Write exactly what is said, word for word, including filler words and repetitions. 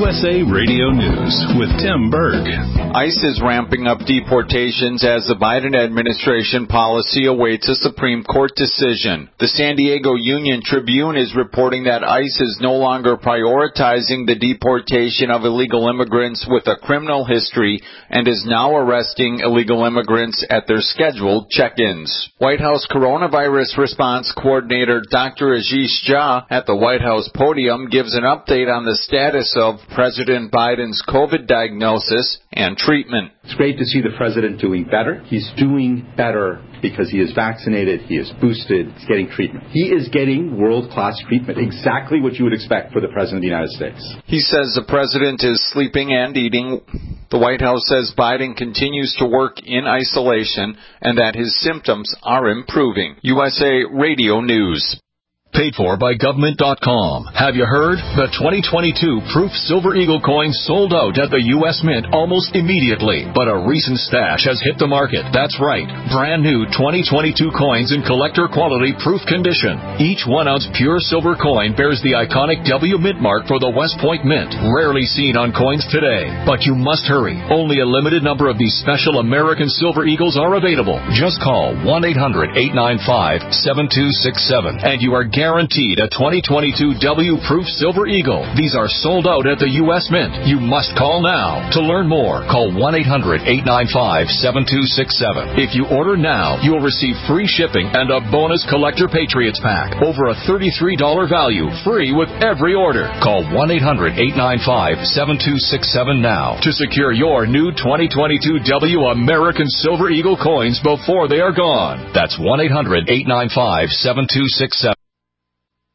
U S A Radio News with Tim Berg. ICE is ramping up deportations as the Biden administration policy awaits a Supreme Court decision. The San Diego Union Tribune is reporting that ICE is no longer prioritizing the deportation of illegal immigrants with a criminal history and is now arresting illegal immigrants at their scheduled check-ins. White House Coronavirus Response Coordinator Doctor Ashish Jha at the White House podium gives an update on the status of President Biden's COVID diagnosis and treatment. It's great to see the president doing better. He's doing better because he is vaccinated, he is boosted, he's getting treatment. He is getting world-class treatment, exactly what you would expect for the president of the United States. He says the president is sleeping and eating. The White House says Biden continues to work in isolation and that his symptoms are improving. U S A Radio News. Paid for by government dot com. Have you heard? The twenty twenty-two Proof Silver Eagle coin sold out at the U S Mint almost immediately, but a recent stash has hit the market. That's right. Brand new twenty twenty-two coins in collector quality proof condition. Each one ounce pure silver coin bears the iconic W Mint mark for the West Point Mint, rarely seen on coins today. But you must hurry. Only a limited number of these special American Silver Eagles are available. Just call one eight hundred eight nine five seven two six seven and you are guaranteed Guaranteed a twenty twenty-two W Proof Silver Eagle. These are sold out at the U S Mint. You must call now. To learn more, call one eight hundred eight nine five seven two six seven. If you order now, you will receive free shipping and a bonus Collector Patriots Pack. Over a thirty-three dollars value, free with every order. Call one eight hundred eight nine five seven two six seven now to secure your new twenty twenty-two W American Silver Eagle coins before they are gone. That's one eight hundred eight nine five seven two six seven.